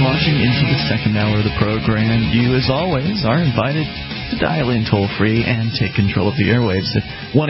launching into the second hour of the program. You, as always, are invited to dial in toll-free and take control of the airwaves at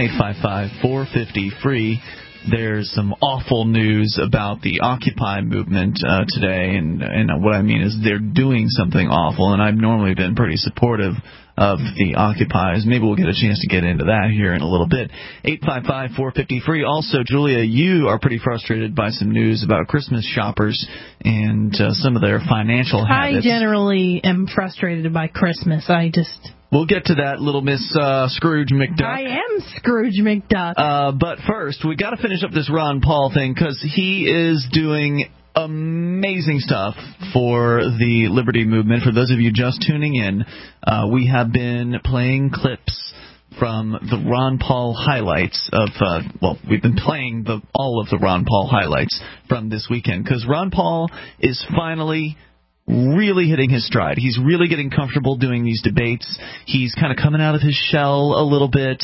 1-855-450-FREE. There's some awful news about the Occupy movement today, and what I mean is they're doing something awful, and I've normally been pretty supportive of the Occupies. Maybe we'll get a chance to get into that here in a little bit. 855-450-FREE. Also, Julia, you are pretty frustrated by some news about Christmas shoppers and some of their financial habits. I generally am frustrated by Christmas. We'll get to that, little Miss Scrooge McDuck. I am Scrooge McDuck. But first, we got to finish up this Ron Paul thing because he is doing amazing stuff for the Liberty Movement. For those of you just tuning in, we have been playing clips from the Ron Paul highlights of, we've been playing all of the Ron Paul highlights from this weekend because Ron Paul is finally really hitting his stride. He's really getting comfortable doing these debates. He's kind of coming out of his shell a little bit.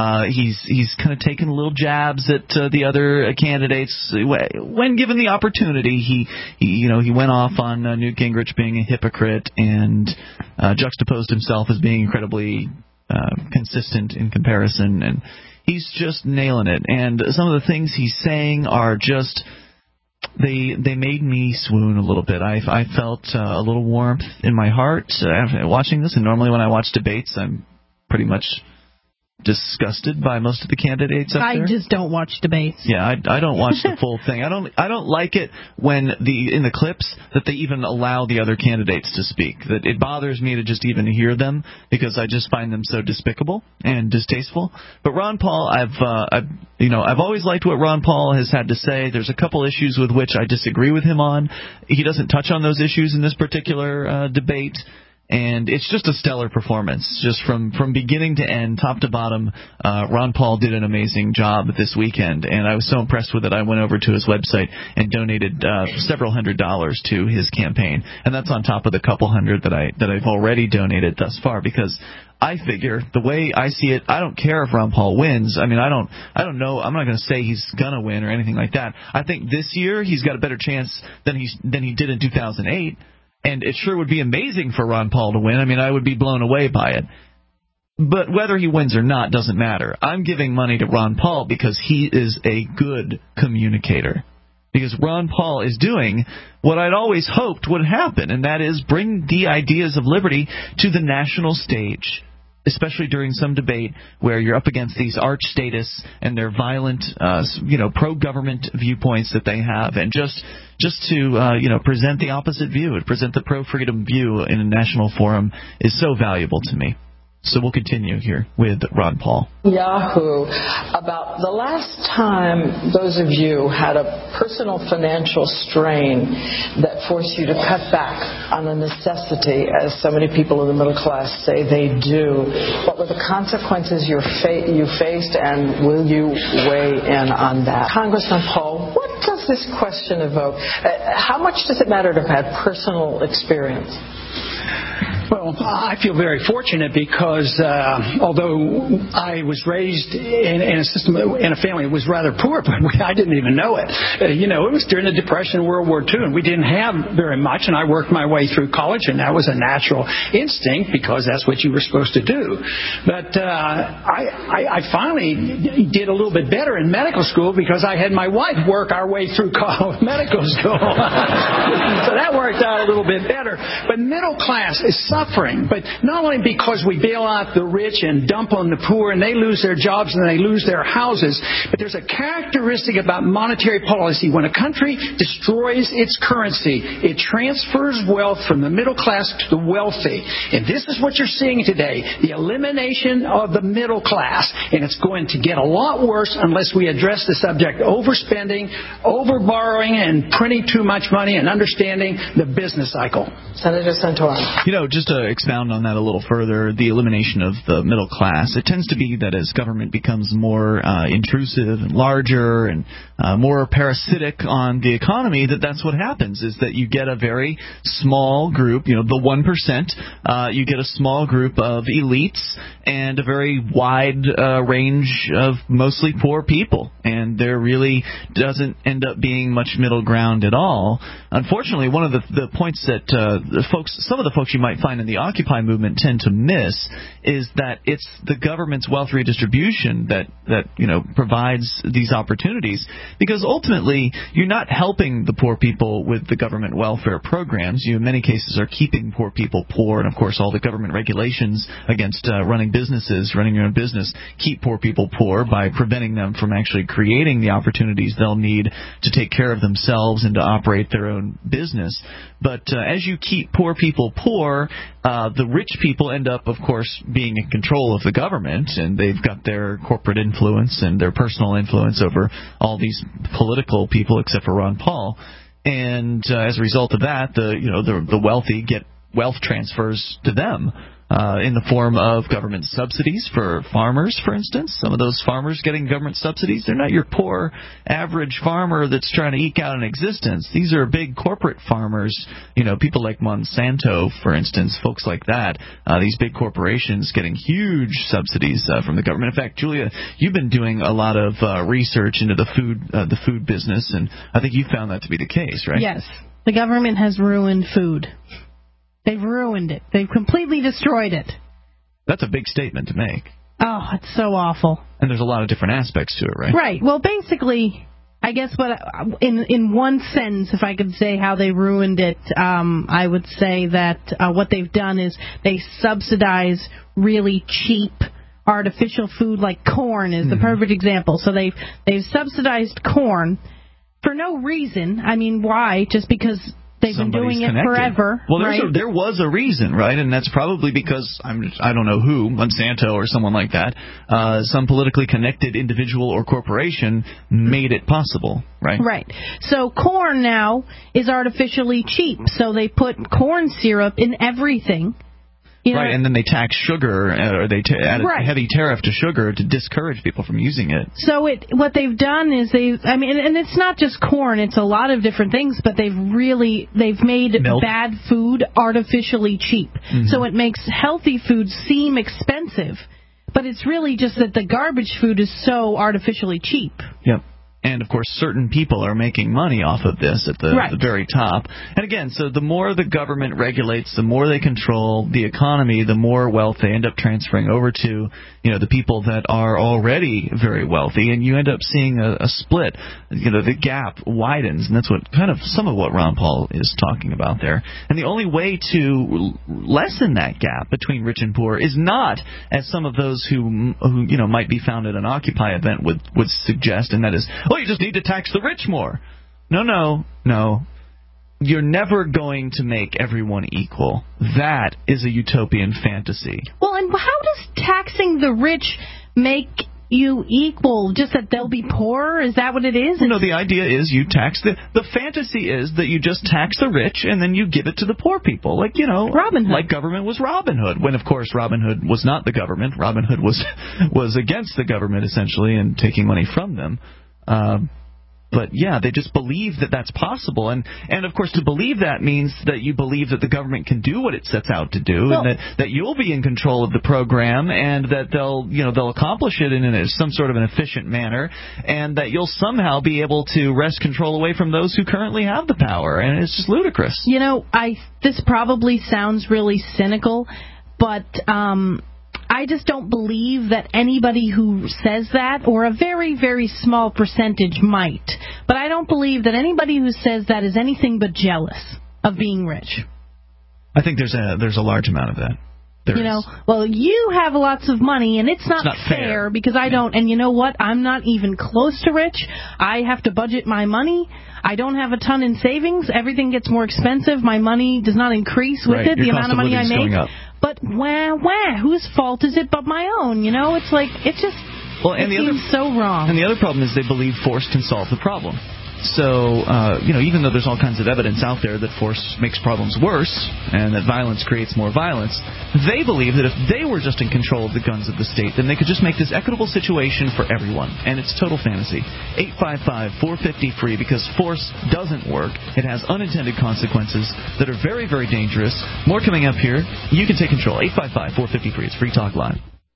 He's kind of taking little jabs at the other candidates when given the opportunity. He went off on Newt Gingrich being a hypocrite and juxtaposed himself as being incredibly consistent in comparison, and he's just nailing it. And some of the things he's saying are just They made me swoon a little bit. I felt a little warmth in my heart after watching this, and normally when I watch debates, I'm pretty much disgusted by most of the candidates up there. I just don't watch debates. Yeah, I don't watch the full thing. I don't like it when in the clips that they even allow the other candidates to speak. That it bothers me to just even hear them because I just find them so despicable and distasteful. But Ron Paul, I've always liked what Ron Paul has had to say. There's a couple issues with which I disagree with him on. He doesn't touch on those issues in this particular debate. And it's just a stellar performance, just from beginning to end, top to bottom. Ron Paul did an amazing job this weekend, and I was so impressed with it. I went over to his website and donated several $100s to his campaign, and that's on top of the couple hundred that I've already donated thus far. Because I figure the way I see it, I don't care if Ron Paul wins. I mean, I don't know. I'm not going to say he's gonna win or anything like that. I think this year he's got a better chance than he did in 2008. And it sure would be amazing for Ron Paul to win. I mean, I would be blown away by it. But whether he wins or not doesn't matter. I'm giving money to Ron Paul because he is a good communicator. Because Ron Paul is doing what I'd always hoped would happen, and that is bring the ideas of liberty to the national stage, especially during some debate where you're up against these arch statists and their violent, pro-government viewpoints that they have, and just to present the opposite view, present the pro-freedom view in a national forum is so valuable to me. So we'll continue here with Ron Paul. Yahoo, about the last time those of you had a personal financial strain that forced you to cut back on the necessity, as so many people in the middle class say they do. What were the consequences you faced, and will you weigh in on that? Congressman Paul, what does this question evoke? How much does it matter to have had personal experience? Well, I feel very fortunate because although I was raised in a family that was rather poor, but I didn't even know it. It was during the Depression, World War II, and we didn't have very much, and I worked my way through college, and that was a natural instinct because that's what you were supposed to do. But I finally did a little bit better in medical school because I had my wife work our way through medical school. So that worked out a little bit better. But middle class is suffering, but not only because we bail out the rich and dump on the poor and they lose their jobs and they lose their houses, but there's a characteristic about monetary policy. When a country destroys its currency, it transfers wealth from the middle class to the wealthy. And this is what you're seeing today, the elimination of the middle class. And it's going to get a lot worse unless we address the subject overspending, overborrowing, and printing too much money and understanding the business cycle. Senator Santorum. Just to expound on that a little further, the elimination of the middle class, it tends to be that as government becomes more intrusive and larger and more parasitic on the economy, that's what happens, is that you get a very small group, the 1%, you get a small group of elites and a very wide range of mostly poor people, and there really doesn't end up being much middle ground at all. Unfortunately, one of the the points that some of the folks you might find in the Occupy movement tend to miss is that it's the government's wealth redistribution that provides these opportunities, because ultimately you're not helping the poor people with the government welfare programs. You in many cases are keeping poor people poor, and of course all the government regulations against running your own business keep poor people poor by preventing them from actually creating the opportunities they'll need to take care of themselves and to operate their own business. But as you keep poor people poor, the rich people end up, of course, being in control of the government, and they've got their corporate influence and their personal influence over all these political people, except for Ron Paul. And as a result of that, the wealthy get wealth transfers to them in the form of government subsidies for farmers, for instance. Some of those farmers getting government subsidies, they're not your poor average farmer that's trying to eke out an existence. These are big corporate farmers, people like Monsanto, for instance, folks like that. These big corporations getting huge subsidies from the government. In fact, Julia, you've been doing a lot of research into the food business, and I think you found that to be the case, right? Yes. The government has ruined food. They've ruined it. They've completely destroyed it. That's a big statement to make. Oh, it's so awful. And there's a lot of different aspects to it, right? Right. Well, basically, I guess in one sentence, if I could say how they ruined it, I would say that what they've done is they subsidize really cheap artificial food, like corn is the perfect example. So they've subsidized corn for no reason. I mean, why? Just because they've been doing it forever. Well, right? there was a reason, right? And that's probably because I don't know who, Monsanto or someone like that, some politically connected individual or corporation made it possible, right? Right. So corn now is artificially cheap. So they put corn syrup in everything. Right, and then they tax sugar, or they add a heavy tariff to sugar to discourage people from using it. So what they've done is and it's not just corn, it's a lot of different things, but they've made Milk. bad food artificially cheap. Mm-hmm. So it makes healthy food seem expensive, but it's really just that the garbage food is so artificially cheap. Yep. And, of course, certain people are making money off of this at the very top. And, again, so the more the government regulates, the more they control the economy, the more wealth they end up transferring over to, the people that are already very wealthy. And you end up seeing a split. The gap widens, and that's some of what Ron Paul is talking about there. And the only way to lessen that gap between rich and poor is not, as some of those who might be found at an Occupy event would suggest, and that is, you just need to tax the rich more. No. You're never going to make everyone equal. That is a utopian fantasy. Well, and how does taxing the rich make you equal? Just that they'll be poorer? Is that what it is? No, the idea is you tax the fantasy is that you just tax the rich and then you give it to the poor people. Like, Robin Hood. Like government was Robin Hood. When, of course, Robin Hood was not the government. Robin Hood was against the government, essentially, and taking money from them. But, yeah, they just believe that that's possible. And of course, to believe that means that you believe that the government can do what it sets out to do, and that you'll be in control of the program, and that they'll accomplish it in some sort of an efficient manner, and that you'll somehow be able to wrest control away from those who currently have the power. And it's just ludicrous. This probably sounds really cynical, but I just don't believe that anybody who says that, or a very, very small percentage might, but I don't believe that anybody who says that is anything but jealous of being rich. I think there's a large amount of that. You have lots of money, and it's not fair because I don't. And you know what? I'm not even close to rich. I have to budget my money. I don't have a ton in savings. Everything gets more expensive. My money does not increase with it, the amount of money I make. But whose fault is it but my own? It's like, it seems so wrong. And the other problem is they believe force can solve the problem. So, even though there's all kinds of evidence out there that force makes problems worse and that violence creates more violence, they believe that if they were just in control of the guns of the state, then they could just make this equitable situation for everyone. And it's total fantasy. 855-450-FREE, because force doesn't work. It has unintended consequences that are very, very dangerous. More coming up here. You can take control. 855-450-FREE. It's Free Talk Live. Hi,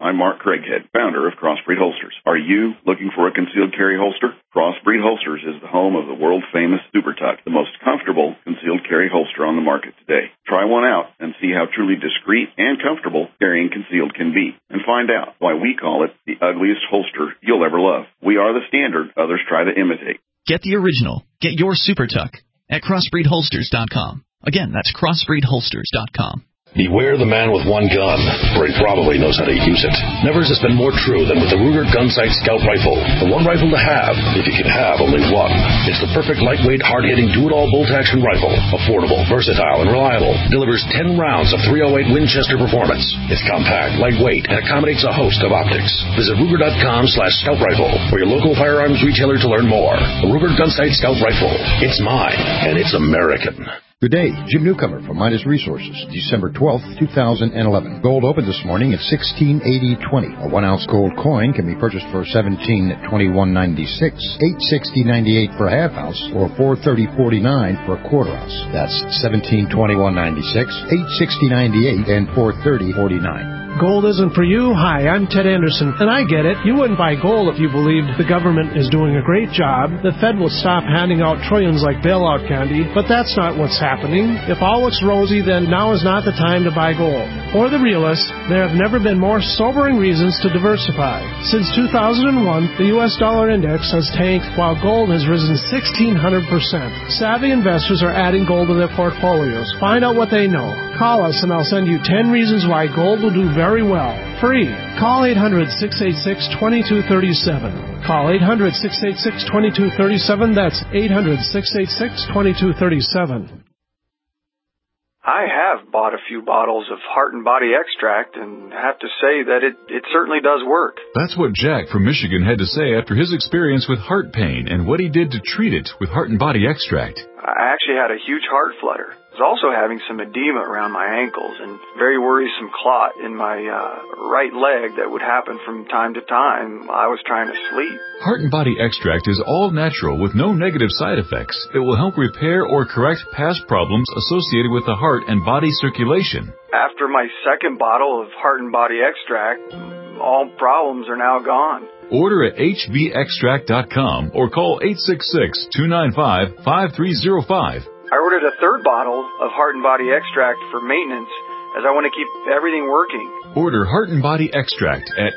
I'm Mark Craighead, founder of Crossbreed Holsters. Are you looking for a concealed carry holster? Crossbreed Holsters is the home of the world-famous Super Tuck, the most comfortable concealed carry holster on the market today. Try one out and see how truly discreet and comfortable carrying concealed can be, and find out why we call it the ugliest holster you'll ever love. We are the standard others try to imitate. Get the original. Get your Super Tuck at crossbreedholsters.com. Again, that's crossbreedholsters.com. Beware the man with one gun, for he probably knows how to use it. Never has this been more true than with the Ruger Gunsight Scout Rifle. The one rifle to have, if you can have only one. It's the perfect lightweight, hard-hitting, do-it-all bolt-action rifle. Affordable, versatile, and reliable. Delivers 10 rounds of .308 Winchester performance. It's compact, lightweight, and accommodates a host of optics. Visit Ruger.com/Scout Rifle or your local firearms retailer to learn more. The Ruger Gunsight Scout Rifle. It's mine, and it's American. Good day. Jim Newcomer from Midas Resources, December 12th, 2011. Gold opened this morning at $16.8020. A 1-ounce gold coin can be purchased for $17.2196, $860.98 for a half ounce, or $430.49 for a quarter ounce. That's $17.2196, $860.98, and $430.49. Gold isn't for you? Hi, I'm Ted Anderson, and I get it. You wouldn't buy gold if you believed the government is doing a great job. The Fed will stop handing out trillions like bailout candy, but that's not what's happening. If all looks rosy, then now is not the time to buy gold. For the realist, there have never been more sobering reasons to diversify. Since 2001, the U.S. dollar index has tanked while gold has risen 1,600%. Savvy investors are adding gold to their portfolios. Find out what they know. Call us and I'll send you 10 reasons why gold will do very well. Free. Call 800-686-2237. Call 800-686-2237. That's 800-686-2237. I have bought a few bottles of Heart and Body Extract and have to say that it certainly does work. That's what Jack from Michigan had to say after his experience with heart pain and what he did to treat it with Heart and Body Extract. I actually had a huge heart flutter. I was also having some edema around my ankles and very worrisome clot in my right leg that would happen from time to time while I was trying to sleep. Heart and Body Extract is all natural with no negative side effects. It will help repair or correct past problems associated with the heart and body circulation. After my second bottle of Heart and Body Extract, all problems are now gone. Order at hbextract.com or call 866-295-5305. I ordered a third bottle of Heart and Body Extract for maintenance as I want to keep everything working. Order Heart and Body Extract at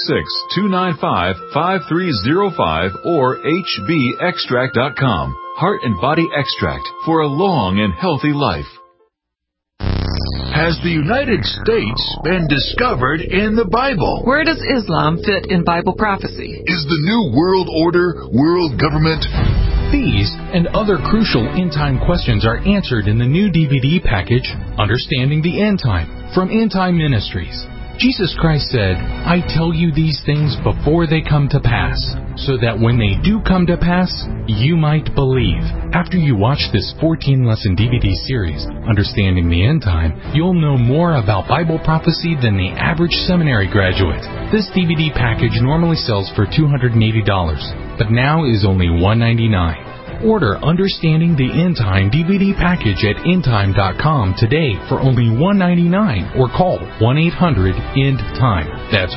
866-295-5305 or hbextract.com. Heart and Body Extract for a long and healthy life. Has the United States been discovered in the Bible? Where does Islam fit in Bible prophecy? Is the New World Order world government? These and other crucial end-time questions are answered in the new DVD package, Understanding the End Time, from End Time Ministries. Jesus Christ said, I tell you these things before they come to pass, so that when they do come to pass, you might believe. After you watch this 14-lesson DVD series, Understanding the End Time, you'll know more about Bible prophecy than the average seminary graduate. This DVD package normally sells for $280, but now is only $199. Order Understanding the End Time DVD package at endtime.com today for only $199 or call 1-800-END-TIME. That's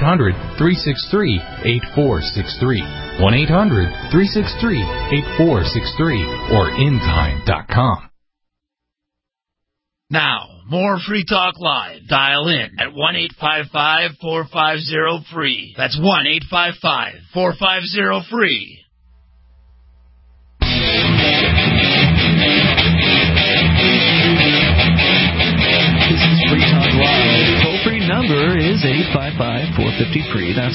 1-800-363-8463. 1-800-363-8463 or endtime.com. Now, more Free Talk Live. Dial in at 1-855-450-FREE. That's 1-855-450-FREE. This is Free Talk Live. Toll-free number is 855-450-FREE. That's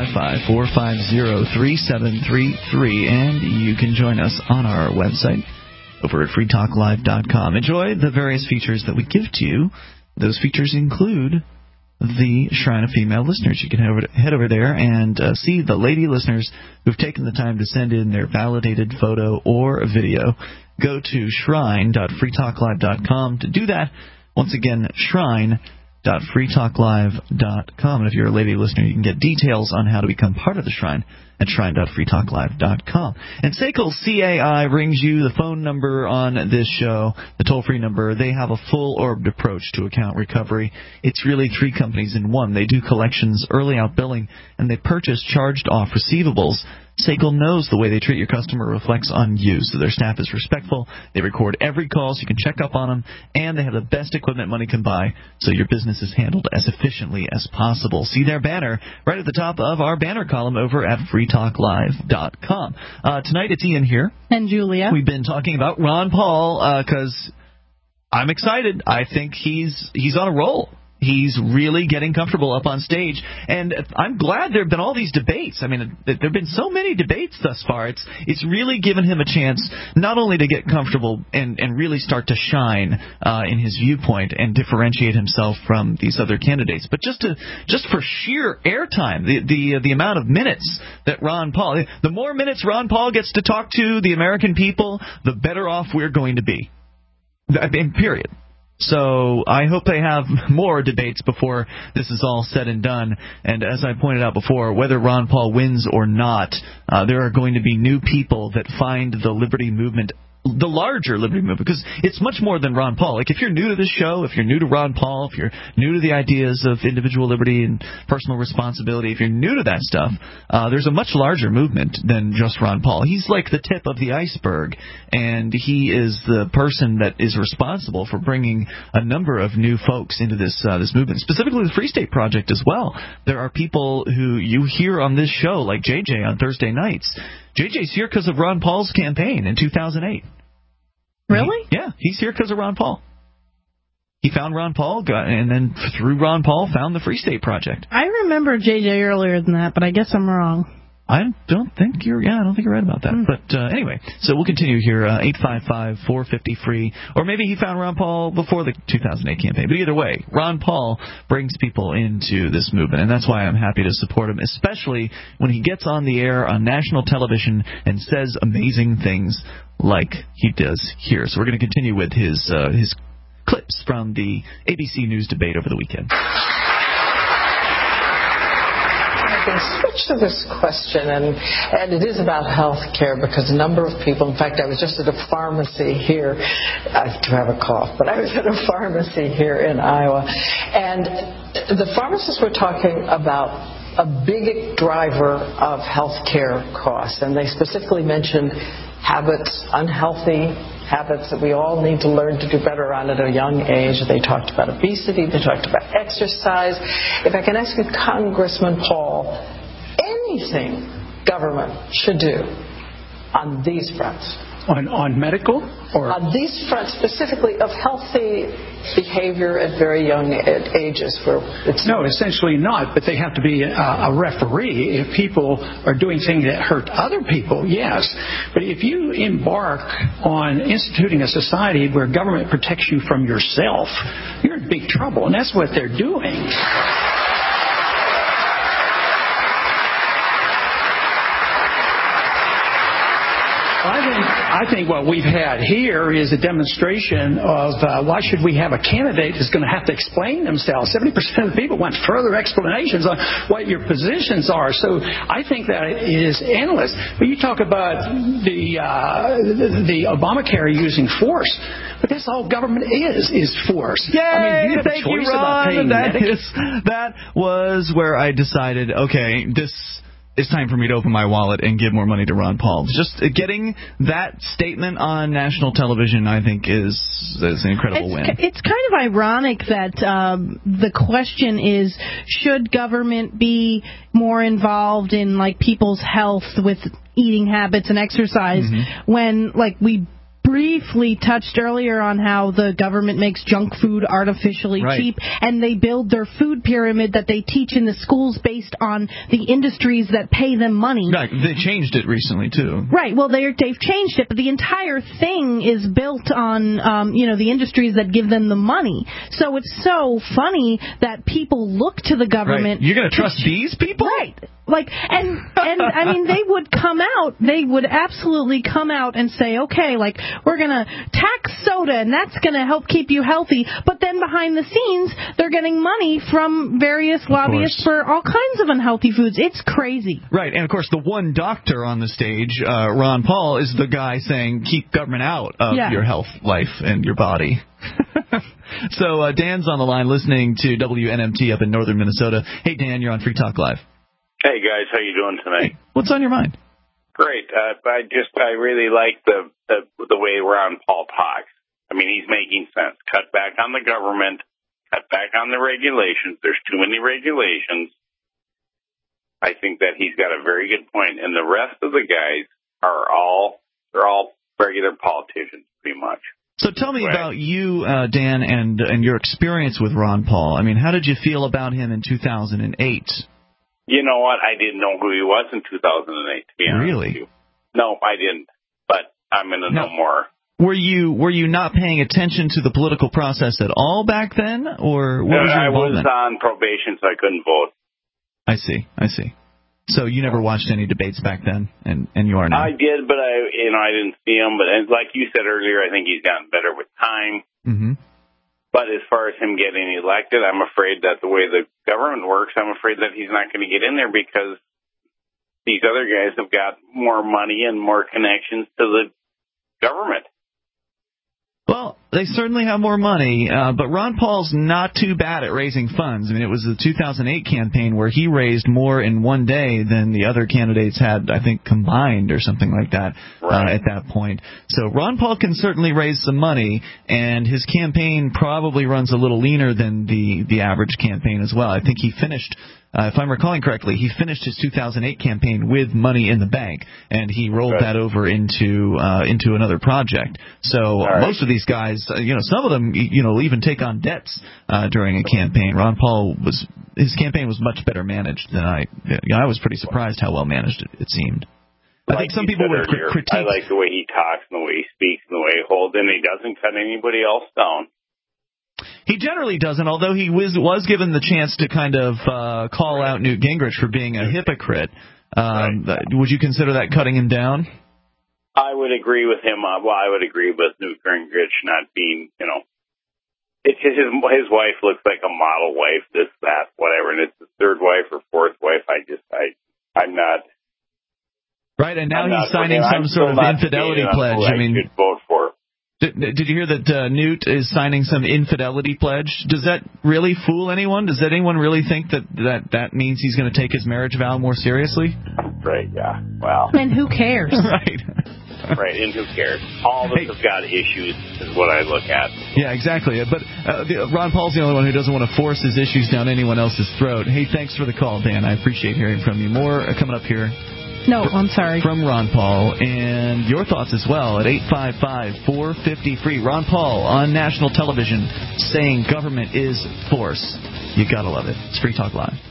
1-855-450-3733. And you can join us on our website over at freetalklive.com. Enjoy the various features that we give to you. Those features include the Shrine of Female Listeners. You can head over there and see the lady listeners who've taken the time to send in their validated photo or video. Go to shrine.freetalklive.com to do that. Once again, shrine.freetalklive.com. shrine.freetalklive.com. And if you're a lady listener, you can get details on how to become part of the Shrine at shrine.freetalklive.com. And SACL CAI brings you the phone number on this show, the toll-free number. They have a full-orbed approach to account recovery. It's really three companies in one. They do collections, early out billing, and they purchase charged-off receivables. SACL knows the way they treat your customer reflects on you, so their staff is respectful. They record every call so you can check up on them, and they have the best equipment money can buy, so your business is handled as efficiently as possible. See their banner right at the top of our banner column over at freetalklive.com. Tonight it's Ian here. And Julia. We've been talking about Ron Paul because I'm excited. I think he's on a roll. He's really getting comfortable up on stage, and I'm glad there have been all these debates. I mean, there have been so many debates thus far. It's really given him a chance not only to get comfortable and really start to shine in his viewpoint and differentiate himself from these other candidates, but just for sheer airtime, the amount of minutes that Ron Paul, the more minutes Ron Paul gets to talk to the American people, the better off we're going to be. Period. So I hope they have more debates before this is all said and done. And as I pointed out before, whether Ron Paul wins or not, there are going to be new people that find the liberty movement, the larger liberty movement, because it's much more than Ron Paul. Like, if you're new to this show, if you're new to Ron Paul, if you're new to the ideas of individual liberty and personal responsibility, if you're new to that stuff, there's a much larger movement than just Ron Paul. He's like the tip of the iceberg, and he is the person that is responsible for bringing a number of new folks into this movement, specifically the Free State Project as well. There are people who you hear on this show, like JJ on Thursday nights. JJ's here because of Ron Paul's campaign in 2008. Really? He's here because of Ron Paul. He found Ron Paul, and then through Ron Paul, found the Free State Project. I remember JJ earlier than that, but I guess I'm wrong. I don't think you're right about that. But anyway, so we'll continue here, 855-450-FREE. Or maybe he found Ron Paul before the 2008 campaign. But either way, Ron Paul brings people into this movement, and that's why I'm happy to support him, especially when he gets on the air on national television and says amazing things like he does here. So we're going to continue with his clips from the ABC News debate over the weekend. I can switch to this question, and it is about health care, because a number of people, in fact, I was just at a pharmacy here. I do have a cough, but I was at a pharmacy here in Iowa, and the pharmacists were talking about a big driver of health care costs, and they specifically mentioned habits, unhealthy habits that we all need to learn to do better on at a young age. They talked about obesity. They talked about exercise. If I can ask you, Congressman Paul, anything government should do on these fronts? On medical? Or on these fronts specifically of healthy behavior at very young ages? No, essentially not, but they have to be a referee. If people are doing things that hurt other people, yes. But if you embark on instituting a society where government protects you from yourself, you're in big trouble, and that's what they're doing. I think what we've had here is a demonstration of why should we have a candidate that's going to have to explain themselves. 70% of the people want further explanations on what your positions are. So I think that is endless. But you talk about the Obamacare using force, but that's all government is force. Yay! I mean, you have Thank a choice you, about Ron. paying That was where I decided, okay, it's time for me to open my wallet and give more money to Ron Paul. Just getting that statement on national television, I think, is an incredible win. It's kind of ironic that the question is, should government be more involved in like people's health with eating habits and exercise, when like we briefly touched earlier on how the government makes junk food artificially cheap, and they build their food pyramid that they teach in the schools based on the industries that pay them money. Right. They changed it recently, too. Right. Well, they've changed it, but the entire thing is built on, the industries that give them the money. So it's so funny that people look to the government. Right. You're going to trust these people? Right. and I mean, they would absolutely come out and say, okay, like, we're going to tax soda, and that's going to help keep you healthy. But then behind the scenes, they're getting money from various lobbyists for all kinds of unhealthy foods. It's crazy. Right, and of course, the one doctor on the stage, Ron Paul, is the guy saying, keep government out of your health, life, and your body. So Dan's on the line listening to WNMT up in northern Minnesota. Hey, Dan, you're on Free Talk Live. Hey, guys, how you doing tonight? Hey, what's on your mind? Great. I really like the way Ron Paul talks. I mean, he's making sense. Cut back on the government. Cut back on the regulations. There's too many regulations. I think that he's got a very good point. And the rest of the guys they're all regular politicians, pretty much. So tell me about you, Dan, and your experience with Ron Paul. I mean, how did you feel about him in 2008? You know what? I didn't know who he was in 2008, to be honest with you. No, I didn't. But I'm going to know more. Were you not paying attention to the political process at all back then, or what was your involvement? I was on probation, so I couldn't vote. I see. So you never watched any debates back then, and you are now. I did, but I didn't see him. But like you said earlier, I think he's gotten better with time. Mm-hmm. But as far as him getting elected, I'm afraid that the way the government works, I'm afraid that he's not going to get in there because these other guys have got more money and more connections to the government. Well, they certainly have more money, but Ron Paul's not too bad at raising funds. I mean, it was the 2008 campaign where he raised more in one day than the other candidates had, I think, combined or something like that at that point. So Ron Paul can certainly raise some money, and his campaign probably runs a little leaner than the average campaign as well. I think he finished... if I'm recalling correctly, he finished his 2008 campaign with money in the bank, and he rolled that over into another project. So most of these guys, some of them, even take on debts during a campaign. Ron Paul his campaign was much better managed than I was pretty surprised how well managed it seemed. I think some people would critique. I like the way he talks and the way he speaks and the way he holds, and he doesn't cut anybody else down. He generally doesn't, although he was given the chance to kind of call out Newt Gingrich for being a hypocrite. Would you consider that cutting him down? I would agree with him. I would agree with Newt Gingrich not being, his wife looks like a model wife, this, that, whatever, and it's the third wife or fourth wife. I'm not. Right, and now he's signing some sort of infidelity pledge. I should vote for. Did you hear that Newt is signing some infidelity pledge? Does that really fool anyone? Does anyone really think that means he's going to take his marriage vow more seriously? Right, yeah. Well. And who cares? Right. Right, and who cares? All of us have got issues is what I look at. Yeah, exactly. But Ron Paul's the only one who doesn't want to force his issues down anyone else's throat. Hey, thanks for the call, Dan. I appreciate hearing from you. More coming up here. No, I'm sorry. From Ron Paul, and your thoughts as well at 855-450-FREE. Ron Paul on national television saying government is force. You gotta love it. It's Free Talk Live.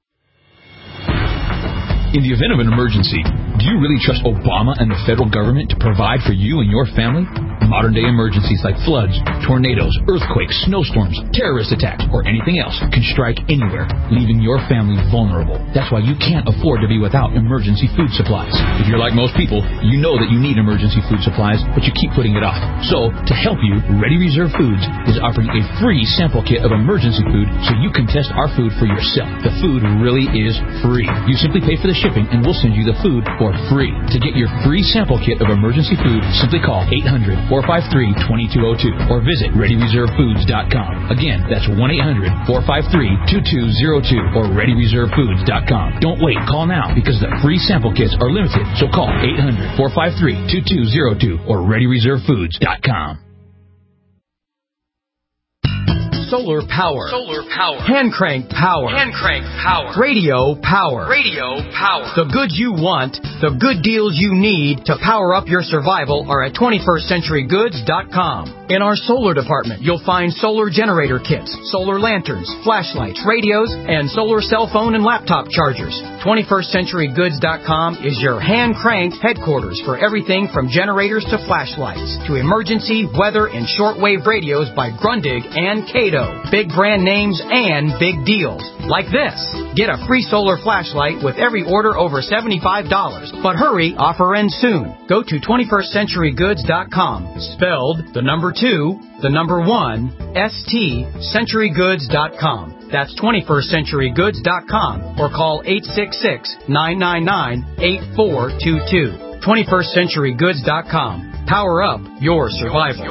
In the event of an emergency, do you really trust Obama and the federal government to provide for you and your family? Modern-day emergencies like floods, tornadoes, earthquakes, snowstorms, terrorist attacks, or anything else can strike anywhere, leaving your family vulnerable. That's why you can't afford to be without emergency food supplies. If you're like most people, you know that you need emergency food supplies, but you keep putting it off. So, to help you, Ready Reserve Foods is offering a free sample kit of emergency food so you can test our food for yourself. The food really is free. You simply pay for the shipping and we'll send you the food for free. To get your free sample kit of emergency food, simply call 800-453-2202 or visit ReadyReserveFoods.com. Again, that's 1-800-453-2202 or ReadyReserveFoods.com. Don't wait, call now because the free sample kits are limited. So call 800-453-2202 or ReadyReserveFoods.com. Solar power. Solar power. Hand crank power. Hand crank power. Radio power. Radio power. The goods you want, the good deals you need to power up your survival are at 21stCenturyGoods.com. In our solar department, you'll find solar generator kits, solar lanterns, flashlights, radios, and solar cell phone and laptop chargers. 21stCenturyGoods.com is your hand-cranked headquarters for everything from generators to flashlights to emergency, weather, and shortwave radios by Grundig and Cato. Window. Big brand names and big deals. Like this. Get a free solar flashlight with every order over $75. But hurry, offer ends soon. Go to 21stcenturygoods.com. Spelled the number 2, the number 1, ST, centurygoods.com. That's 21stcenturygoods.com or call 866-999-8422. 21stcenturygoods.com. Power up your survival.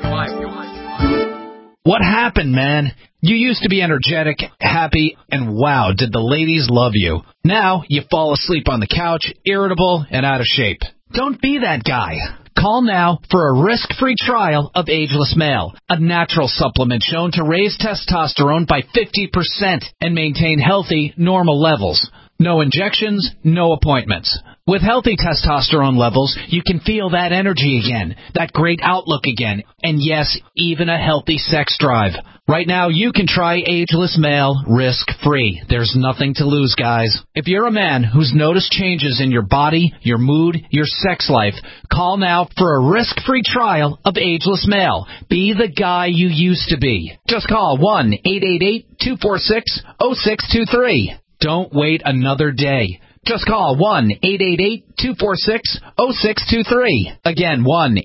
What happened, man? You used to be energetic, happy, and wow, did the ladies love you. Now you fall asleep on the couch, irritable, and out of shape. Don't be that guy. Call now for a risk-free trial of Ageless Male, a natural supplement shown to raise testosterone by 50% and maintain healthy, normal levels. No injections, no appointments. With healthy testosterone levels, you can feel that energy again, that great outlook again, and yes, even a healthy sex drive. Right now, you can try Ageless Male risk-free. There's nothing to lose, guys. If you're a man who's noticed changes in your body, your mood, your sex life, call now for a risk-free trial of Ageless Male. Be the guy you used to be. Just call 1-888-246-0623. Don't wait another day. Just call 1-888-246-0623. Again,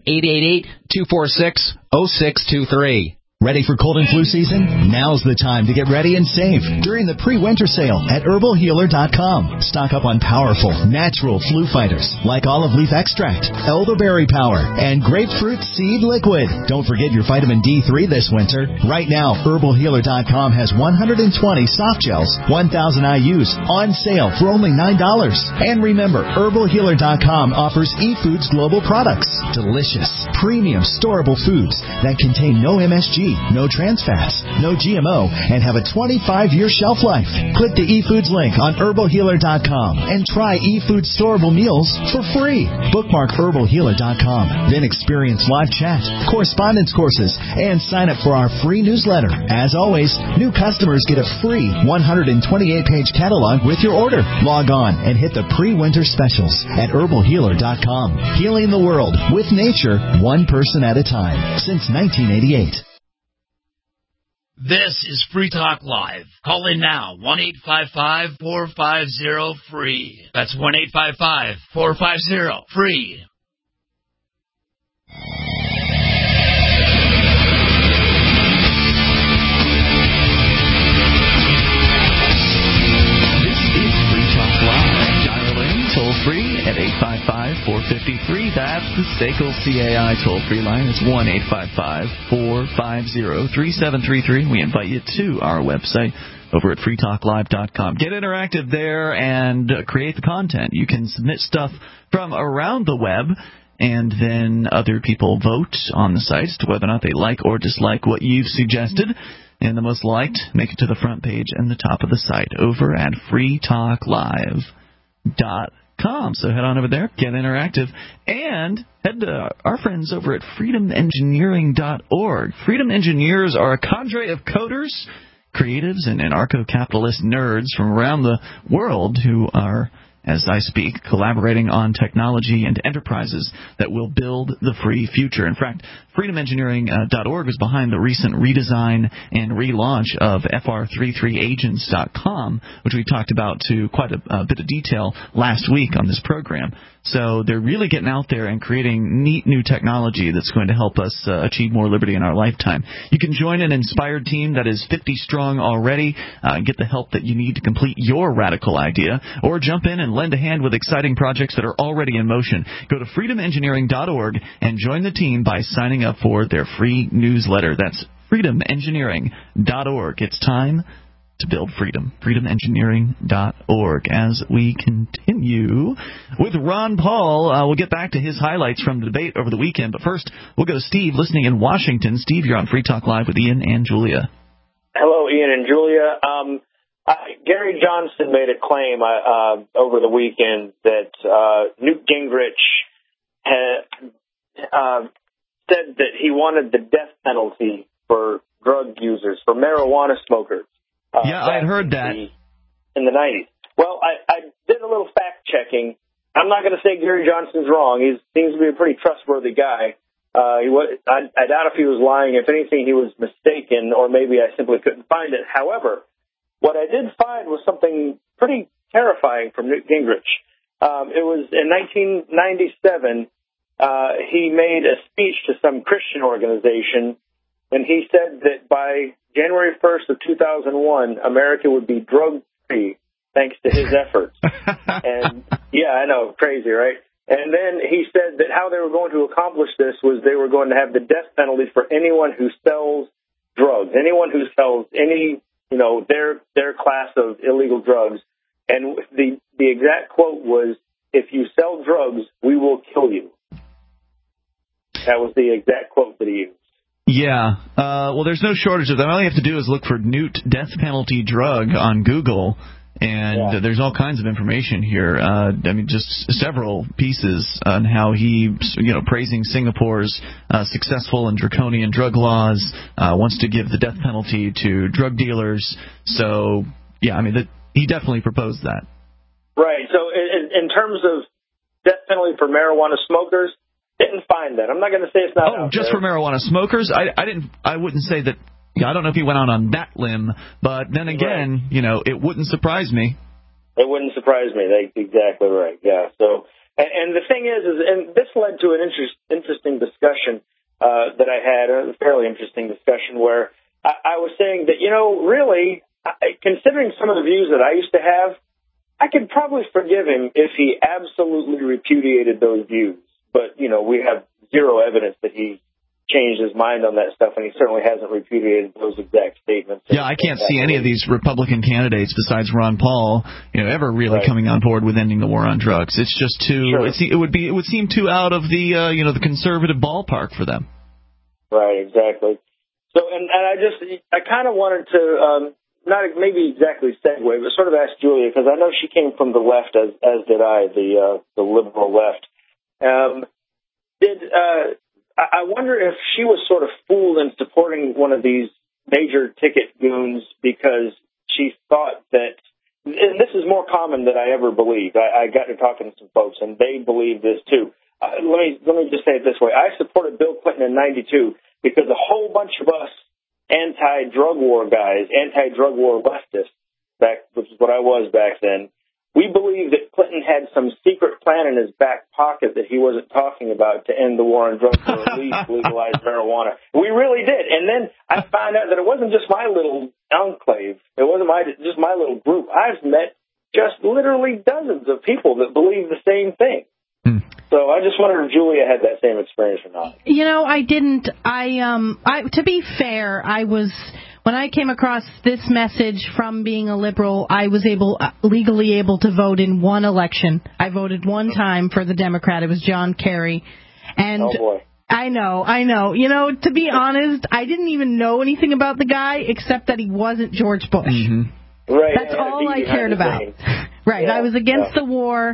1-888-246-0623. Ready for cold and flu season? Now's the time to get ready and save during the pre-winter sale at herbalhealer.com. Stock up on powerful, natural flu fighters like olive leaf extract, elderberry power, and grapefruit seed liquid. Don't forget your vitamin D3 this winter. Right now, herbalhealer.com has 120 soft gels, 1,000 IUs on sale for only $9. And remember, herbalhealer.com offers eFoods Global products. Delicious, premium, storable foods that contain no MSG, no trans fats, no GMO, and have a 25-year shelf life. Click the eFoods link on herbalhealer.com and try eFoods storable meals for free. Bookmark herbalhealer.com. Then experience live chat, correspondence courses, and sign up for our free newsletter. As always, new customers get a free 128-page catalog with your order. Log on and hit the pre-winter specials at herbalhealer.com. Healing the world with nature, one person at a time, since 1988. This is Free Talk Live. Call in now, 1-855-450-FREE. That's 1-855-450-FREE. Toll-free at 855-450-FREE. That's the SACL CAI toll-free line. It's 1-855-450-3733. We invite you to our website over at freetalklive.com. Get interactive there and create the content. You can submit stuff from around the web, and then other people vote on the site as to whether or not they like or dislike what you've suggested. And the most liked make it to the front page and the top of the site over at freetalklive.com. So head on over there, get interactive, and head to our friends over at freedomengineering.org. Freedom Engineers are a cadre of coders, creatives, and anarcho-capitalist nerds from around the world who are, as I speak, collaborating on technology and enterprises that will build the free future. In fact, freedomengineering.org is behind the recent redesign and relaunch of FR33agents.com, which we talked about to quite a bit of detail last week on this program. So they're really getting out there and creating neat new technology that's going to help us achieve more liberty in our lifetime. You can join an inspired team that is 50 strong already, get the help that you need to complete your radical idea, or jump in and lend a hand with exciting projects that are already in motion. Go to freedomengineering.org and join the team by signing up for their free newsletter. That's freedomengineering.org. It's time to build freedom. freedomengineering.org. As we continue with Ron Paul, we'll get back to his highlights from the debate over the weekend. But first, we'll go to Steve, listening in Washington. Steve, you're on Free Talk Live with Ian and Julia. Hello, Ian and Julia. Gary Johnson made a claim over the weekend that Newt Gingrich had said that he wanted the death penalty for drug users, for marijuana smokers. Yeah, I had heard that. In the 90s. Well, I did a little fact-checking. I'm not going to say Gary Johnson's wrong. He seems to be a pretty trustworthy guy. I doubt if he was lying. If anything, he was mistaken, or maybe I simply couldn't find it. However, what I did find was something pretty terrifying from Newt Gingrich. It was in 1997. He made a speech to some Christian organization, and he said that by January 1st of 2001, America would be drug-free thanks to his efforts. And, yeah, I know, crazy, right? And then he said that how they were going to accomplish this was they were going to have the death penalty for anyone who sells drugs, anyone who sells any, their class of illegal drugs. And the exact quote was, "If you sell drugs, we will kill you." That was the exact quote that he used. Yeah. Well, there's no shortage of them. All you have to do is look for Newt death penalty drug on Google, and there's all kinds of information here. Just several pieces on how he, praising Singapore's successful and draconian drug laws, wants to give the death penalty to drug dealers. So, yeah, he definitely proposed that. Right. So in terms of death penalty for marijuana smokers, didn't find that. I'm not going to say it's not out just there. for marijuana smokers? I wouldn't say that. I don't know if he went out on that limb, but then again, it wouldn't surprise me. It wouldn't surprise me. That's exactly right. Yeah. So, and the thing is, and this led to an interesting discussion that I had, a fairly interesting discussion where I was saying that, really, considering some of the views that I used to have, I could probably forgive him if he absolutely repudiated those views. But, we have zero evidence that he changed his mind on that stuff, and he certainly hasn't repudiated those exact statements. Yeah, I can't see any of these Republican candidates besides Ron Paul, ever really coming on board with ending the war on drugs. It's just too. Sure. It would seem too out of the the conservative ballpark for them. Right, exactly. So, and I kind of wanted to not maybe exactly segue, but sort of ask Julia, because I know she came from the left, as did I, the liberal left. I wonder if she was sort of fooled in supporting one of these major ticket goons because she thought that, and this is more common than I ever believed. I got to talking to some folks, and they believe this too. Let me just say it this way. I supported Bill Clinton in 92 because a whole bunch of us anti-drug war guys, anti-drug war leftists, which is what I was back then, we believe that Clinton had some secret plan in his back pocket that he wasn't talking about to end the war on drugs or at least legalize marijuana. We really did. And then I found out that it wasn't just my little enclave. It wasn't just my little group. I've met just literally dozens of people that believe the same thing. So I just wondered if Julia had that same experience or not. I didn't. To be fair, when I came across this message from being a liberal, I was legally able to vote in one election. I voted one time for the Democrat. It was John Kerry. And oh boy. I know. To be honest, I didn't even know anything about the guy except that he wasn't George Bush. Mm-hmm. Right. That's all I cared about. Right. Yeah. I was against the war.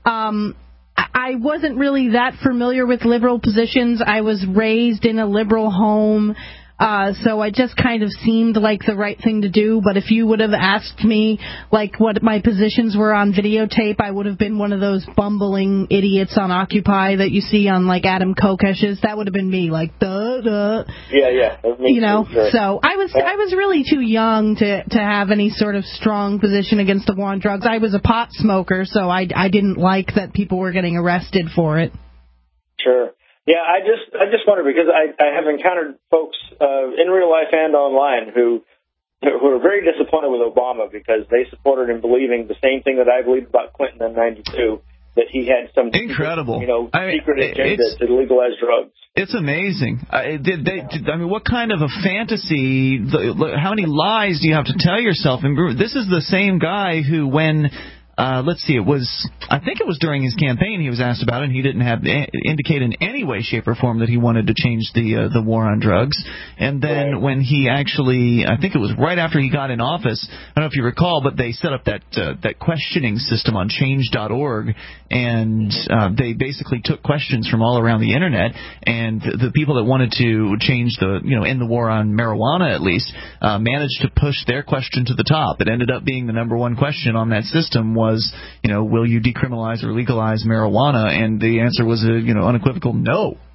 I wasn't really that familiar with liberal positions. I was raised in a liberal home. So it just kind of seemed like the right thing to do. But if you would have asked me, what my positions were on videotape, I would have been one of those bumbling idiots on Occupy that you see on, Adam Kokesh's. That would have been me, duh. Yeah. Sure. So I was really too young to have any sort of strong position against the war on drugs. I was a pot smoker, so I didn't like that people were getting arrested for it. Sure. Yeah, I just wonder because I have encountered folks in real life and online who are very disappointed with Obama because they supported him believing the same thing that I believed about Clinton in '92, that he had some incredible secret agenda to legalize drugs. It's amazing. What kind of a fantasy? How many lies do you have to tell yourself? And this is the same guy who, when let's see, I think it was during his campaign he was asked about it, and he didn't indicate in any way, shape, or form that he wanted to change the war on drugs. And then when he actually, I think it was right after he got in office, I don't know if you recall, but they set up that questioning system on change.org, and they basically took questions from all around the internet, and the people that wanted to change end the war on marijuana at least, managed to push their question to the top. It ended up being the number one question on that system was, will you decriminalize or legalize marijuana? And the answer was unequivocal no.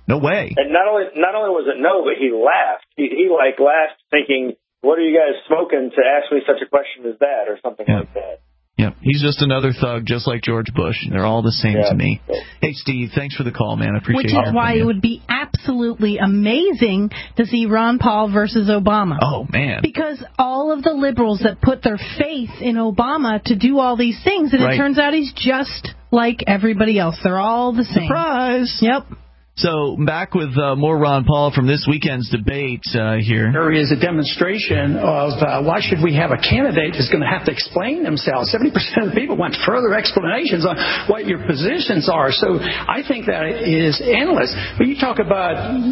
No way. And not only was it no, but he laughed. He laughed thinking, what are you guys smoking to ask me such a question as that, or something like that. Yep, he's just another thug, just like George Bush. They're all the same to me. Hey, Steve, thanks for the call, man. I appreciate it. Which is why it would be absolutely amazing to see Ron Paul versus Obama. Oh, man. Because all of the liberals that put their faith in Obama to do all these things, and it turns out he's just like everybody else. They're all the same. Surprise! Yep. So back with more Ron Paul from this weekend's debate here. There is a demonstration of why should we have a candidate who's going to have to explain themselves. 70% of the people want further explanations on what your positions are. So I think that is endless. When you talk about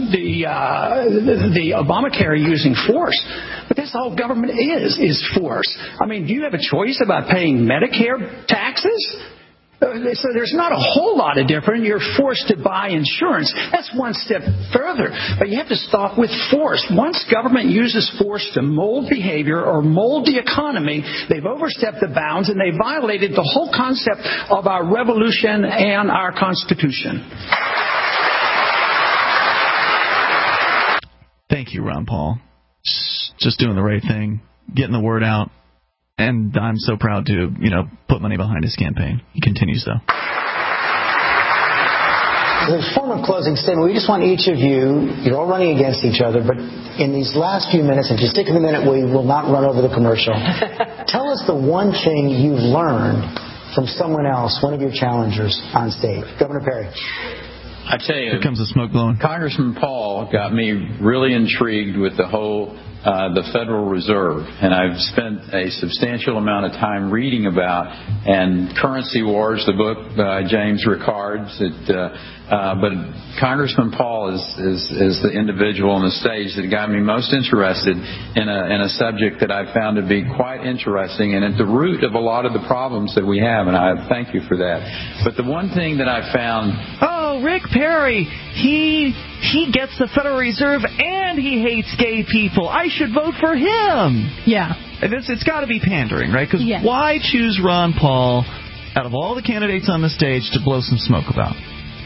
the Obamacare using force, but that's all government is force. I mean, do you have a choice about paying Medicare taxes? So there's not a whole lot of difference. You're forced to buy insurance. That's one step further. But you have to stop with force. Once government uses force to mold behavior or mold the economy, they've overstepped the bounds and they violated the whole concept of our revolution and our Constitution. Thank you, Ron Paul. Just doing the right thing, getting the word out. And I'm so proud to, put money behind his campaign. He continues, though. As a form of closing statement, we just want each of you're all running against each other, but in these last few minutes, if you stick in the minute, we will not run over the commercial. Tell us the one thing you've learned from someone else, one of your challengers on stage. Governor Perry. I tell you, here comes the smoke blowing. Congressman Paul got me really intrigued with the whole the Federal Reserve, and I've spent a substantial amount of time reading about and Currency Wars, the book by James Ricard. But Congressman Paul is the individual on the stage that got me most interested in a subject that I found to be quite interesting and at the root of a lot of the problems that we have, and I thank you for that. But the one thing that I found... Oh, Rick Perry, he gets the Federal Reserve and he hates gay people. I should vote for him. Yeah. It's got to be pandering, right? Because why choose Ron Paul out of all the candidates on the stage to blow some smoke about?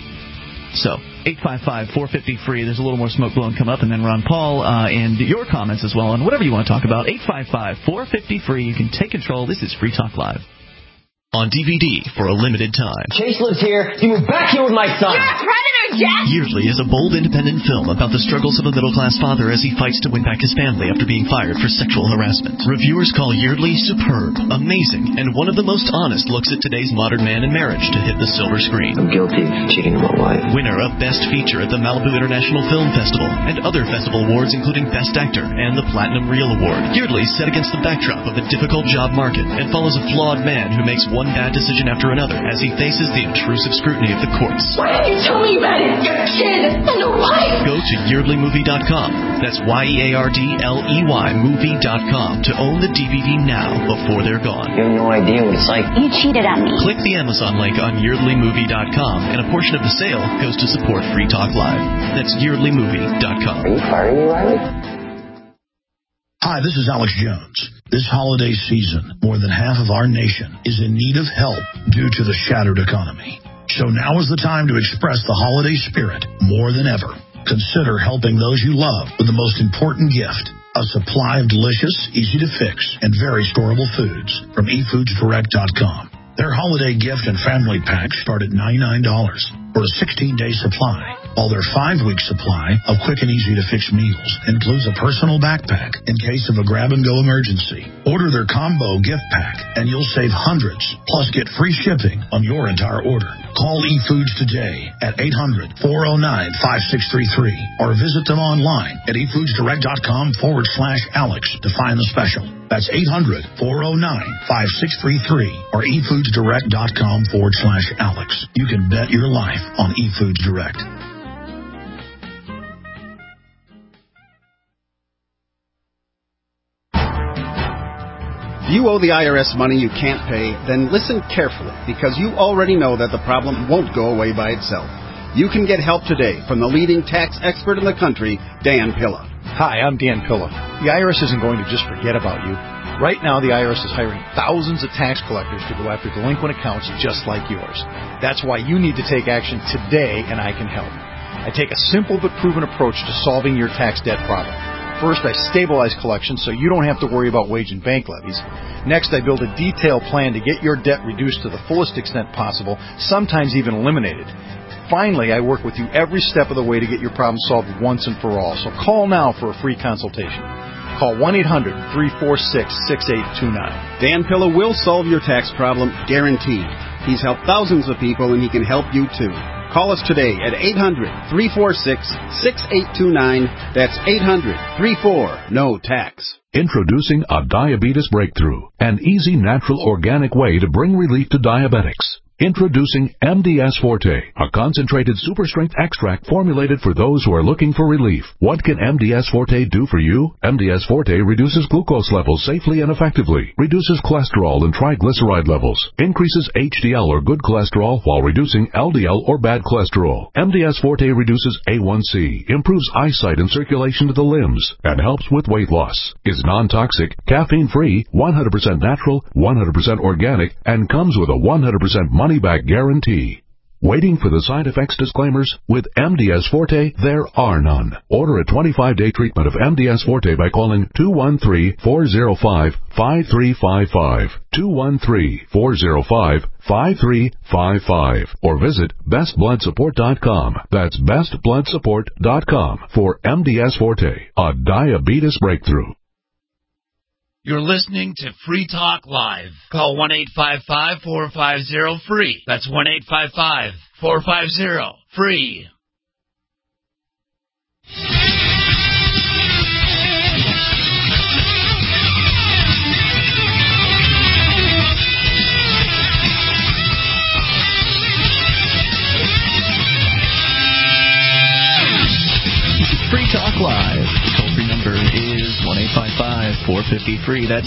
So, 855-450-FREE. There's a little more smoke blowing come up, and then Ron Paul and your comments as well, and whatever you want to talk about. 855-450-FREE. You can take control. This is Free Talk Live. On DVD for a limited time. Chase lives here. He moved back here with my son. You're a predator, Jack! Yeardley is a bold, independent film about the struggles of a middle-class father as he fights to win back his family after being fired for sexual harassment. Reviewers call Yeardley superb, amazing, and one of the most honest looks at today's modern man and marriage to hit the silver screen. I'm guilty of cheating on my wife. Winner of Best Feature at the Malibu International Film Festival and other festival awards including Best Actor and the Platinum Reel Award. Yeardley is set against the backdrop of a difficult job market and follows a flawed man who makes one bad decision after another as he faces the intrusive scrutiny of the courts. Why didn't you tell me about it? You're a kid and a wife. Go to YeardleyMovie.com. That's Yeardley movie.com to own the DVD now before they're gone. You have no idea what it's like. You cheated on me. Click the Amazon link on YeardleyMovie.com and a portion of the sale goes to support Free Talk Live. That's YeardleyMovie.com. Are you firing me, Riley? Hi, this is Alex Jones. This holiday season, more than half of our nation is in need of help due to the shattered economy. So now is the time to express the holiday spirit more than ever. Consider helping those you love with the most important gift, a supply of delicious, easy-to-fix, and very storable foods from eFoodsDirect.com. Their holiday gift and family packs start at $99 for a 16-day supply, while their 5-week supply of quick and easy-to-fix meals includes a personal backpack in case of a grab-and-go emergency. Order their combo gift pack, and you'll save hundreds, plus get free shipping on your entire order. Call eFoods today at 800-409-5633 or visit them online at eFoodsDirect.com/Alex to find the special. That's 800-409-5633 or eFoodsDirect.com/Alex. You can bet your life on eFoods Direct. If you owe the IRS money you can't pay, then listen carefully, because you already know that the problem won't go away by itself. You can get help today from the leading tax expert in the country, Dan Pilla. Hi, I'm Dan Pilla. The IRS isn't going to just forget about you. Right now, the IRS is hiring thousands of tax collectors to go after delinquent accounts just like yours. That's why you need to take action today, and I can help. I take a simple but proven approach to solving your tax debt problem. First, I stabilize collections so you don't have to worry about wage and bank levies. Next, I build a detailed plan to get your debt reduced to the fullest extent possible, sometimes even eliminated. Finally, I work with you every step of the way to get your problem solved once and for all. So call now for a free consultation. Call 1-800-346-6829. Dan Pilla will solve your tax problem, guaranteed. He's helped thousands of people, and he can help you too. Call us today at 800-346-6829. That's 800-34-NO-TAX. Introducing a diabetes breakthrough, an easy, natural, organic way to bring relief to diabetics. Introducing MDS Forte, a concentrated super-strength extract formulated for those who are looking for relief. What can MDS Forte do for you? MDS Forte reduces glucose levels safely and effectively, reduces cholesterol and triglyceride levels, increases HDL or good cholesterol while reducing LDL or bad cholesterol. MDS Forte reduces A1C, improves eyesight and circulation to the limbs, and helps with weight loss. Is non-toxic, caffeine-free, 100% natural, 100% organic, and comes with a 100% money-back guarantee. Waiting for the side effects disclaimers? With MDS Forte, there are none. Order a 25-day treatment of MDS Forte by calling 213-405-5355, 213-405-5355, or visit bestbloodsupport.com. That's bestbloodsupport.com for MDS Forte, a diabetes breakthrough. You're listening to Free Talk Live. Call 1-855-450-FREE. That's 1-855-450-FREE. Free Talk Live. Toll-free number is 1-855-450-FREE. That's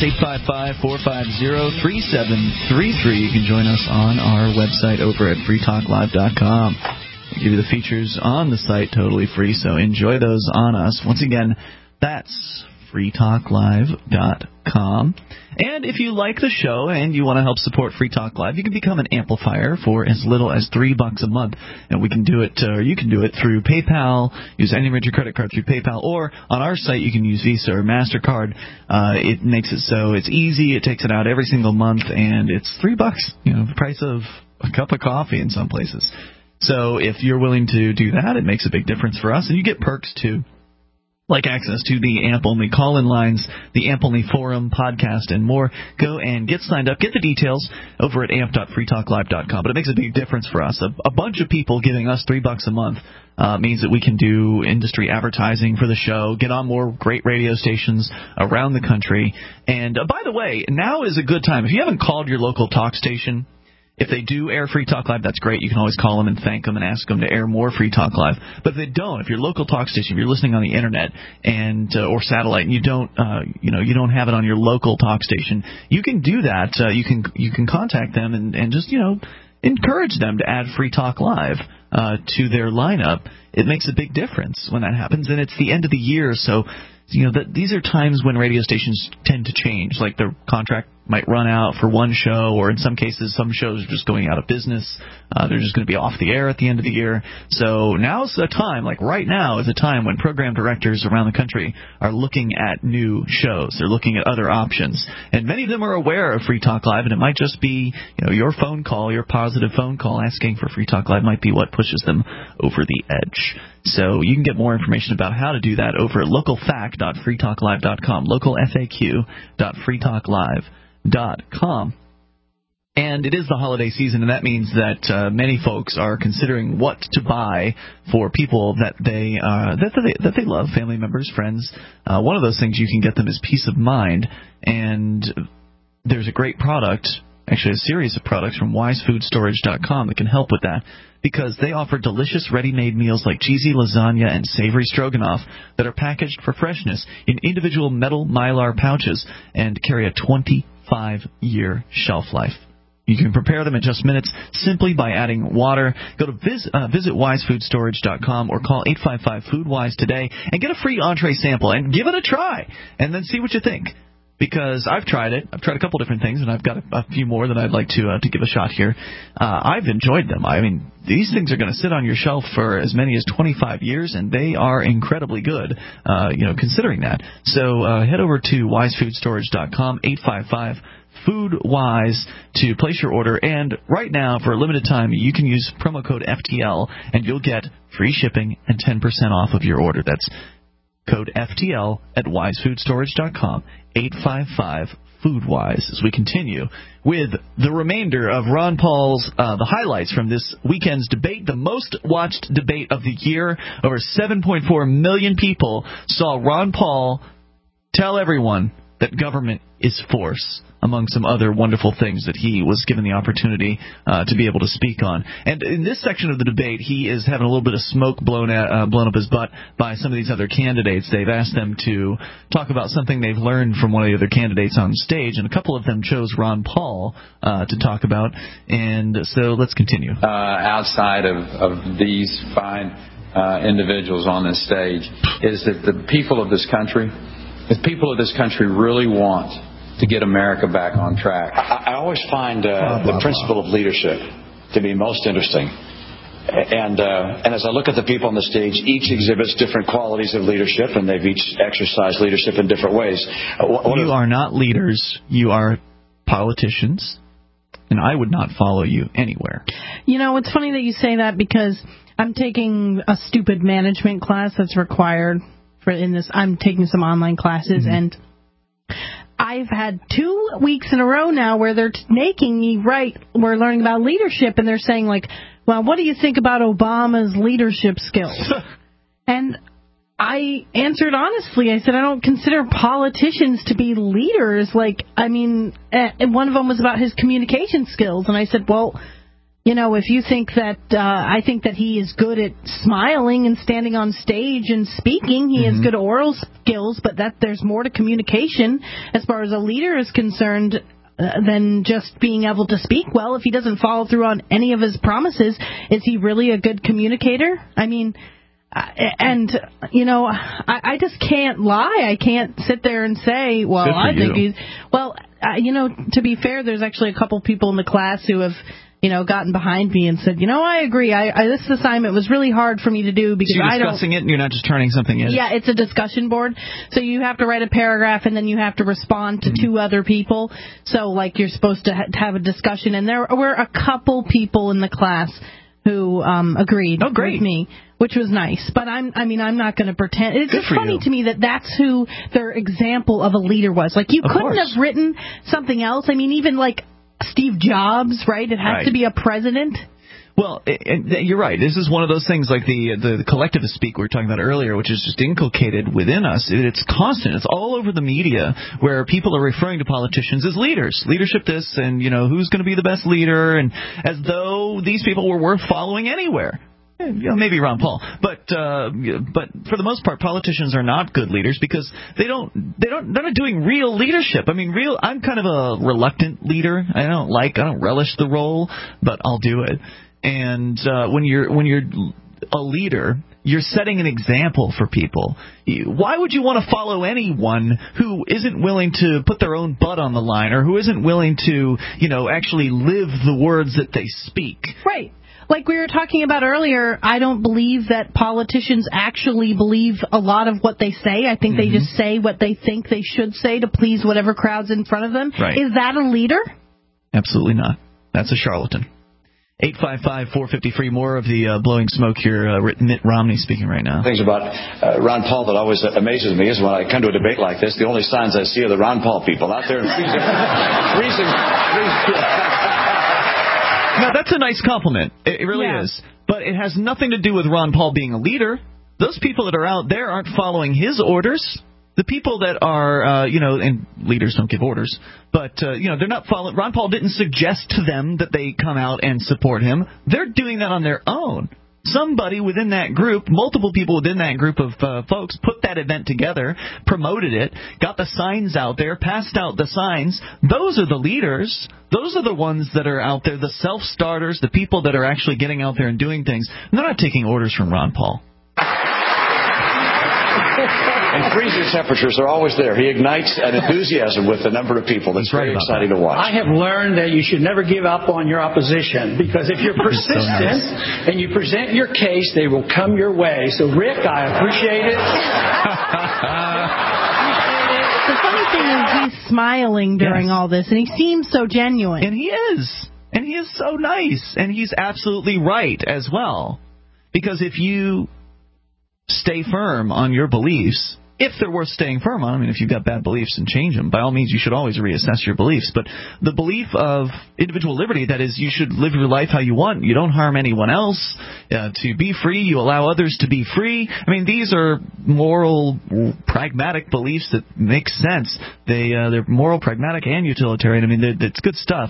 855-450-3733. You can join us on our website over at freetalklive.com. We'll give you the features on the site totally free, so enjoy those on us. Once again, that's freetalklive.com. And if you like the show and you want to help support Free Talk Live, you can become an amplifier for as little as $3 a month. And we can do it, or you can do it through PayPal, use any major credit card through PayPal, or on our site you can use Visa or MasterCard. It makes it so it's easy, it takes it out every single month, and it's $3, the price of a cup of coffee in some places. So if you're willing to do that, it makes a big difference for us, and you get perks too, like access to the AMP-only call-in lines, the AMP-only forum, podcast, and more. Go and get signed up. Get the details over at amp.freetalklive.com. But it makes a big difference for us. A bunch of people giving us $3 a month means that we can do industry advertising for the show, get on more great radio stations around the country. And by the way, now is a good time. If you haven't called your local talk station, if they do air Free Talk Live, that's great. You can always call them and thank them and ask them to air more Free Talk Live. But if they don't, if your local talk station, if you're listening on the internet and or satellite, and you don't have it on your local talk station, you can do that. You can contact them and just encourage them to add Free Talk Live to their lineup. It makes a big difference when that happens, and it's the end of the year, so these are times when radio stations tend to change, like their contract might run out for one show, or in some cases, some shows are just going out of business. They're just going to be off the air at the end of the year. So now's the time, like right now is a time when program directors around the country are looking at new shows. They're looking at other options. And many of them are aware of Free Talk Live, and it might just be, your phone call, your positive phone call asking for Free Talk Live might be what pushes them over the edge. So you can get more information about how to do that over at localfac.freetalklive.com, localfaq.freetalklive.com. And it is the holiday season, and that means that many folks are considering what to buy for people that they love, family members, friends. One of those things you can get them is peace of mind, and there's a great product, actually a series of products from wisefoodstorage.com that can help with that, because they offer delicious ready-made meals like cheesy lasagna and savory stroganoff that are packaged for freshness in individual metal Mylar pouches and carry a 25-year shelf life. You can prepare them in just minutes simply by adding water. Go to visit wisefoodstorage.com or call 855-FOOD-WISE today and get a free entree sample and give it a try and then see what you think. because I've tried it. I've tried a couple different things, and I've got a few more that I'd like to give a shot here. I've enjoyed them. I mean, these things are going to sit on your shelf for as many as 25 years, and they are incredibly good, considering that. So head over to wisefoodStorage.com, 855 FoodWise to place your order, and right now for a limited time you can use promo code FTL and you'll get free shipping and 10% off of your order. That's code FTL at wisefoodStorage.com, 855 FoodWise, as we continue with the remainder of Ron Paul's the highlights from this weekend's debate, the most watched debate of the year. Over 7.4 million people saw Ron Paul tell everyone that government is force, among some other wonderful things that he was given the opportunity to be able to speak on. And in this section of the debate, he is having a little bit of smoke blown up his butt by some of these other candidates. They've asked them to talk about something they've learned from one of the other candidates on stage, and a couple of them chose Ron Paul to talk about. And so let's continue. Outside of these fine individuals on this stage, is that the people of this country really want to get America back on track. I always find the principle of leadership to be most interesting. And as I look at the people on the stage, each exhibits different qualities of leadership, and they've each exercised leadership in different ways. You are not leaders. You are politicians, and I would not follow you anywhere. You know, it's funny that you say that because I'm taking a stupid management class that's required in this. I'm taking some online classes, and I've had 2 weeks in a row now where they're making me write. We're learning about leadership, and they're saying, like, well, what do you think about Obama's leadership skills? And I answered honestly. I said, I don't consider politicians to be leaders. Like, I mean, and one of them was about his communication skills, and I said, well, you know, if you think that I think that he is good at smiling and standing on stage and speaking, he has good oral skills, but that there's more to communication as far as a leader is concerned than just being able to speak well. If he doesn't follow through on any of his promises, is he really a good communicator? I mean, and, you know, I just can't lie. I can't sit there and say, well, I think he's... Well, you know, to be fair, there's actually a couple people in the class who have, you know, gotten behind me and said, you know, I agree. This assignment was really hard for me to do because so you're discussing it and you're not just turning something in. Yeah, it's a discussion board. So you have to write a paragraph and then you have to respond to two other people. So, like, you're supposed to have a discussion. And there were a couple people in the class who agreed with me, which was nice. But I'm not going to pretend. It's just funny to me that that's who their example of a leader was. Like, you couldn't have written something else. I mean, even like Steve Jobs, right? It has to be a president. Well, you're right. This is one of those things like the collectivist speak we were talking about earlier, which is just inculcated within us. It's constant. It's all over the media where people are referring to politicians as leaders. Leadership this, and, you know, who's going to be the best leader, and as though these people were worth following anywhere. You know, maybe Ron Paul, but for the most part, politicians are not good leaders because they're not doing real leadership. I mean, I'm kind of a reluctant leader. I don't relish the role, but I'll do it. And when you're a leader, you're setting an example for people. Why would you want to follow anyone who isn't willing to put their own butt on the line, or who isn't willing to, you know, actually live the words that they speak? Right. Like we were talking about earlier, I don't believe that politicians actually believe a lot of what they say. I think they just say what they think they should say to please whatever crowd's in front of them. Right. Is that a leader? Absolutely not. That's a charlatan. 855-450-FREE. More of the blowing smoke here. Mitt Romney speaking right now. Things about Ron Paul that always amazes me is when I come to a debate like this, the only signs I see are the Ron Paul people out there freezing. Now, that's a nice compliment. It really is. But it has nothing to do with Ron Paul being a leader. Those people that are out there aren't following his orders. The people that are, and leaders don't give orders, but, they're not following. Ron Paul didn't suggest to them that they come out and support him. They're doing that on their own. Somebody within that group, multiple people within that group of folks put that event together, promoted it, got the signs out there, passed out the signs. Those are the leaders. Those are the ones that are out there, the self-starters, the people that are actually getting out there and doing things. And they're not taking orders from Ron Paul. And freezer temperatures are always there. He ignites an enthusiasm with a number of people that's very exciting to watch. I have learned that you should never give up on your opposition, because if you're persistent and you present your case, they will come your way. So, Rick, I appreciate it. The funny thing is he's smiling during all this, and he seems so genuine. And he is. And he is so nice. And he's absolutely right as well. Because if you stay firm on your beliefs, if they're worth staying firm on, I mean, if you've got bad beliefs, and change them, by all means, you should always reassess your beliefs. But the belief of individual liberty, that is, you should live your life how you want, you don't harm anyone else, to be free, you allow others to be free. I mean, these are moral, pragmatic beliefs that make sense. They're moral, pragmatic, and utilitarian. I mean, it's good stuff.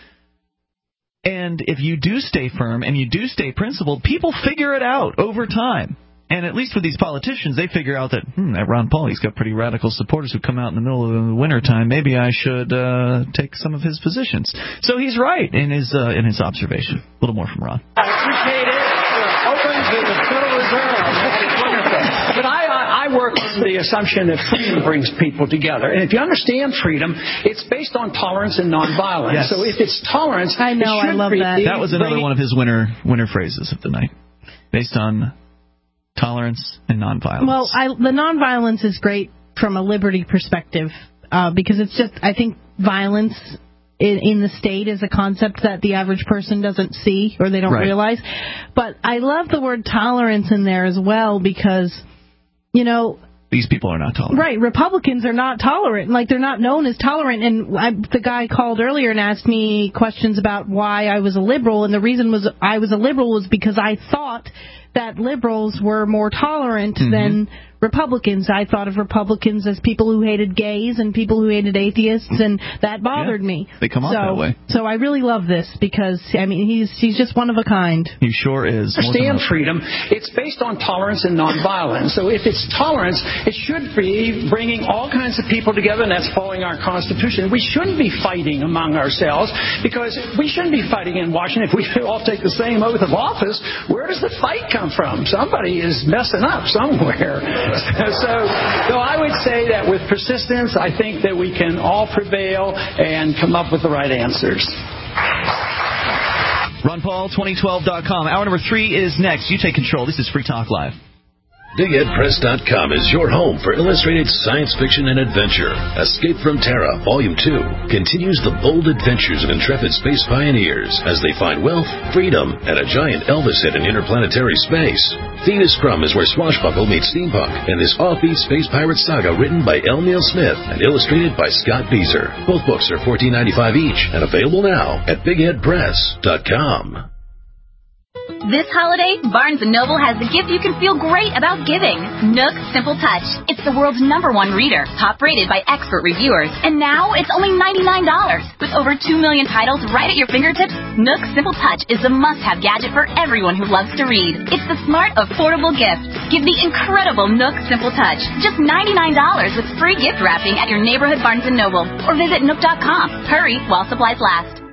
And if you do stay firm and you do stay principled, people figure it out over time. And at least with these politicians, they figure out that, that Ron Paul, he's got pretty radical supporters who come out in the middle of the winter time. Maybe I should take some of his positions. So he's right in his observation. A little more from Ron. I appreciate it. We're open to the Federal Reserve. That's wonderful. But I work on the assumption that freedom brings people together. And if you understand freedom, it's based on tolerance and nonviolence. Yes. So if it's tolerance, I know, I love that. That was another one of his winter phrases of the night. Based on tolerance and nonviolence. Well, the nonviolence is great from a liberty perspective, because it's just, I think violence in the state is a concept that the average person doesn't see or they don't realize. But I love the word tolerance in there as well, because, these people are not tolerant. Right. Republicans are not tolerant. Like, they're not known as tolerant. And the guy called earlier and asked me questions about why I was a liberal. And the reason I was a liberal was because I thought that liberals were more tolerant than Republicans. I thought of Republicans as people who hated gays and people who hated atheists, and that bothered me. They come off that way. So I really love this because, I mean, he's just one of a kind. He sure is. Understand freedom. It's based on tolerance and nonviolence. So if it's tolerance, it should be bringing all kinds of people together, and that's following our Constitution. We shouldn't be fighting among ourselves, because we shouldn't be fighting in Washington. If we all take the same oath of office, where does the fight come from? Somebody is messing up somewhere. So I would say that with persistence, I think that we can all prevail and come up with the right answers. RonPaul2012.com. Hour number 3 is next. You take control. This is Free Talk Live. BigHeadPress.com is your home for illustrated science fiction and adventure. Escape from Terra, Volume 2, continues the bold adventures of intrepid space pioneers as they find wealth, freedom, and a giant Elvis hit in interplanetary space. Venus Scrum is where swashbuckle meets steampunk in this offbeat space pirate saga written by L. Neil Smith and illustrated by Scott Beezer. Both books are $14.95 each and available now at BigHeadPress.com. This holiday, Barnes & Noble has the gift you can feel great about giving. Nook Simple Touch. It's the world's #1 reader, top rated by expert reviewers. And now it's only $99. With over 2 million titles right at your fingertips, Nook Simple Touch is the must-have gadget for everyone who loves to read. It's the smart, affordable gift. Give the incredible Nook Simple Touch. Just $99 with free gift wrapping at your neighborhood Barnes & Noble. Or visit Nook.com. Hurry while supplies last.